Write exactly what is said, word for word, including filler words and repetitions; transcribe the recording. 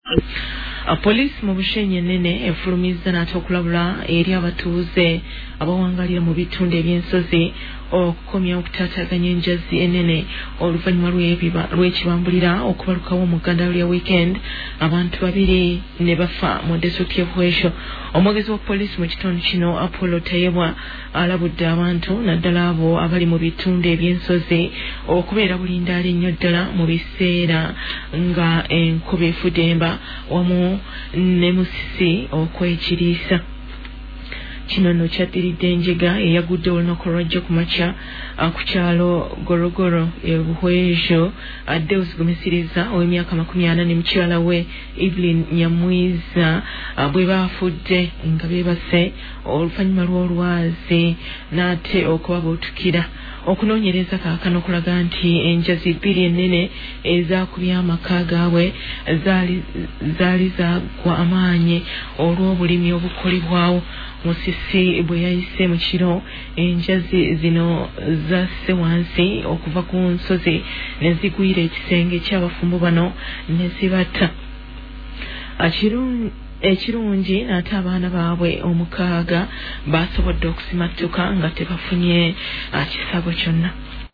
Police mu Bushenyi Nene efulumizza n'ate okulabula eri abatuuze abawangalira mu bitundu eby'ensozi okukomya okutaataaganya enjazi enene oluvannyuma lw'ekibambulira okubalukawo mu gganda lya weekend abantu babiri ne bafa mu disitulikiti y'e Bwesho. Omwogezi wa poliisi mu kitundu kino Apollo Tayebwa alabudde abantu naddala abo abali mu bitundu eby'ensozi okubeera bulindaali nnyo ddala mu biseera nga enkuba efudde emba wamu ne musisi okwekiriisa. Kino nno kyaddiridde enjega eyagudde olunaku lwajjo ku makya ku kyalo Gorogoro e Bwesho adde ozigumisiriza ow'emyaka makumi ana ne mukyala we Evelyn Nyamwiza bwe baafudde nga beebase oluvannyuma lw'olwazi n'ate okuba bootukira. Okunoonyereza kaakano kulaga nti enjazi bbiri ennene ezaakubye amaka gaabwe zaali zaali zaagwa amaanyi olw'obulimi obukolebwawo. Musisi bwe yayise mu kiro enjazi zino zasse wansi okuva ku nsozi ne zigwira ekisenge ky'abafumbo bano ne zibatta. Ekirungi ate abaana baabwe omukaaga baasobodde okusimattuka nga tebafunye kisabo kyonna.